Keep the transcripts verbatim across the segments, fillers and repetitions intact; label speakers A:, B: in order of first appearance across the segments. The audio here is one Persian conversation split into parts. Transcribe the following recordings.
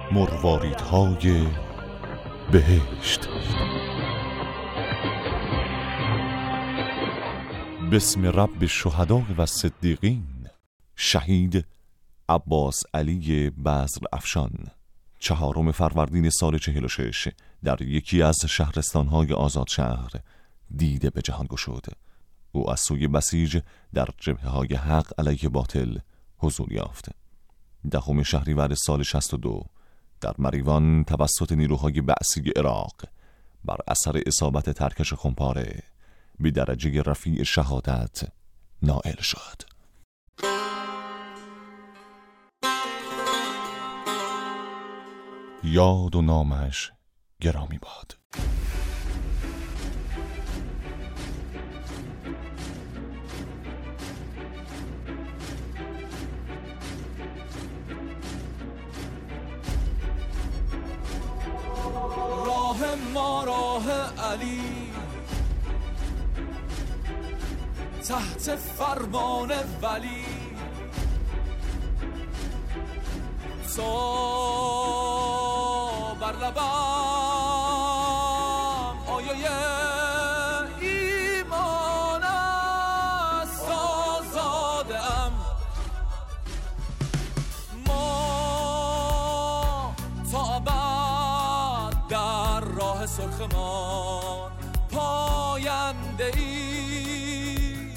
A: مرواریدهای بهشت. بسم رب الشهداء و الصدیقین. شهید عباس علی بزر افشان چهارم فروردین سال چهل و شش در یکی از شهرستانهای آزاد شهر دیده به جهان گشود. او از سوی بسیج در جبهه‌های حق علیه باطل حضور یافت. دهم شهریور سال شصت و دو در مریوان توسط نیروهای بعثی عراق بر اثر اصابت ترکش خمپاره به درجه رفیع شهادت نائل شد. یاد و نامش گرامی باد.
B: راه ما راه علی، تحت فرمان ولی، تا بر لبم آیه ایمان است، آزادم ما تا ابد در راه سرخمان پاینده ای،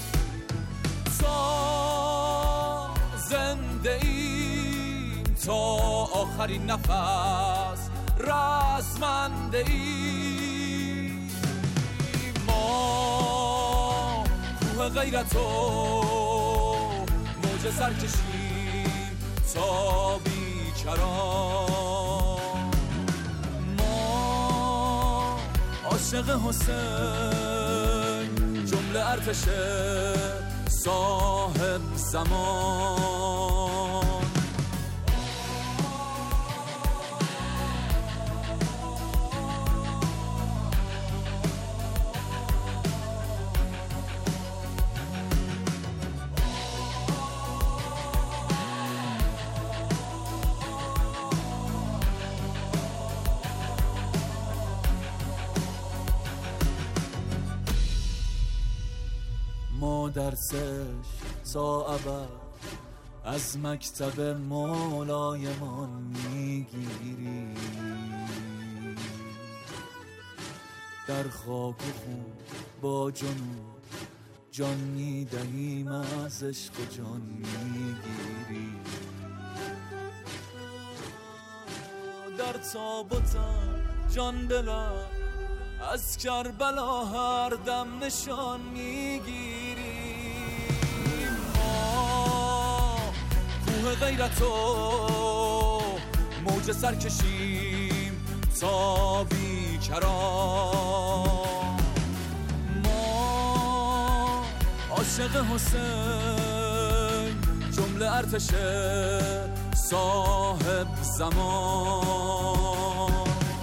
B: تا زنده ای تا آخرین نفس رزمنده ای. ما کوه غیرت و موج سر کشیم تا بیکران، ما عاشق حسین جمله ارتش صاحب زمان. ما درسش ساعبت از مکتب مولایمان میگیری، در خاک و خون با جنون جان میدهیم، از عشق و جان میگیری. در تاب و تب جان بلا از کربلا هر دم نشان میگیری. ما کوه غیرت و موج سر کشیم تا بیکران، ما عاشق حسین جمله ارتش صاحب زمان.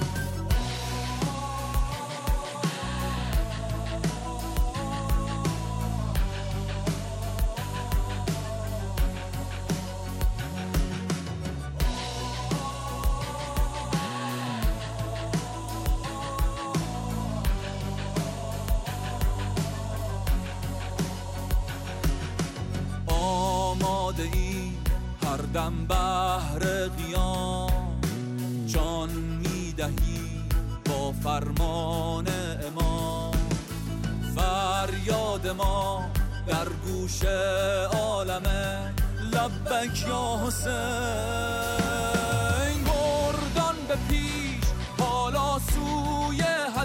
B: هر دم بهر قیام جان میدهی با فرمان امام، فریاد ما در گوش عالمه لبک یا حسین. مردان به پیش حالا سوی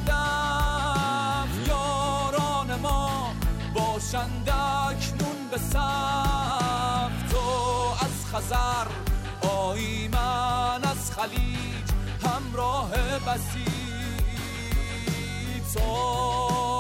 B: هدف، یاران ما باشند اکنون به صف. تو از خزر آیی من از خلیج همراه بسیج، تو